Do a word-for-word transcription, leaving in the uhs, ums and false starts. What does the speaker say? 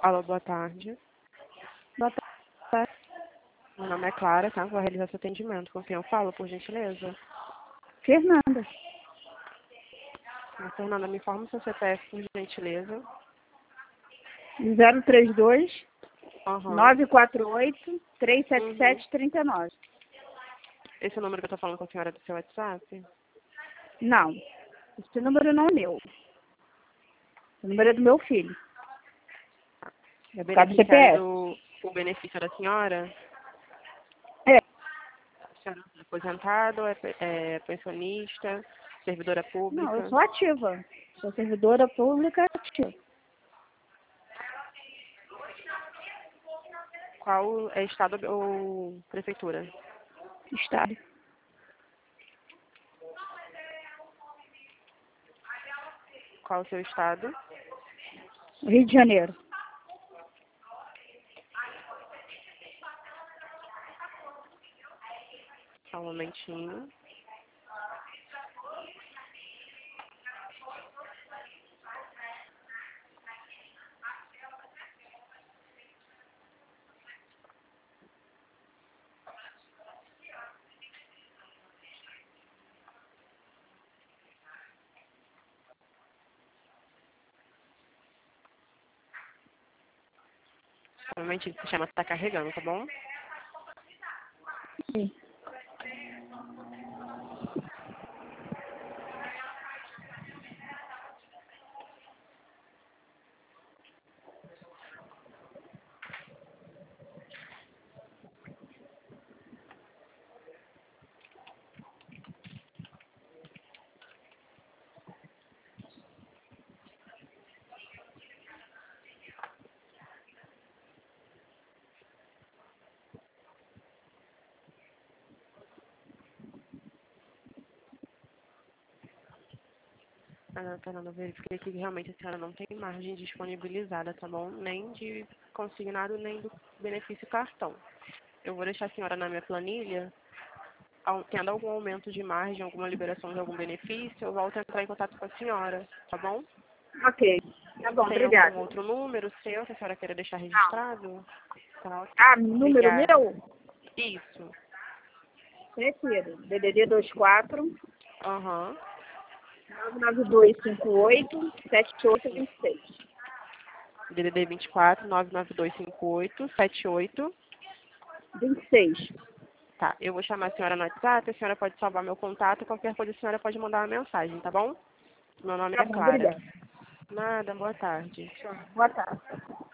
Alô, boa tarde. Boa tarde. Meu nome é Clara, tá? Vou realizar seu atendimento. Com quem eu falo, por gentileza? Fernanda. A Fernanda, me informa o seu C P F, por gentileza. zero três dois, Uhum. nove quatro oito, três sete Uhum. sete, três nove. Esse é o número que eu tô falando com a senhora do seu WhatsApp? Não, esse número não é meu. O número é do meu filho. É Por causa do C P F. beneficiário do o benefício da senhora? É. A senhora é aposentada ou é, pe- é pensionista, servidora Não, eu pública? sou ativa. Sou servidora pública ativa. Qual é estado ou prefeitura? Estado. Qual o seu estado? Rio de Janeiro. Só um momentinho. Só um momentinho que o sistema está carregando, tá bom? Sim. Ah, Fernanda, eu verifiquei que realmente a senhora não tem margem disponibilizada, tá bom? Nem de consignado, nem do benefício cartão. Eu vou deixar a senhora na minha planilha, ao- tendo algum aumento de margem, alguma liberação de algum benefício, eu volto a entrar em contato com a senhora, tá bom? Ok. Tá bom, Tem algum obrigada. outro número seu que a senhora queira deixar registrado? Tá, ok. Ah, número Obrigada. meu? Isso. Prefiro. D D D dois quatro, Aham. nove nove dois cinco oito, sete oito dois seis. D D D vinte e quatro, nove nove dois cinco oito, sete oito. vinte e seis. Tá, eu vou chamar a senhora no WhatsApp, a senhora pode salvar meu contato, qualquer coisa a senhora pode mandar uma mensagem, tá bom? Meu nome Tá é bom, Clara. obrigada. Nada, boa tarde. Boa tarde.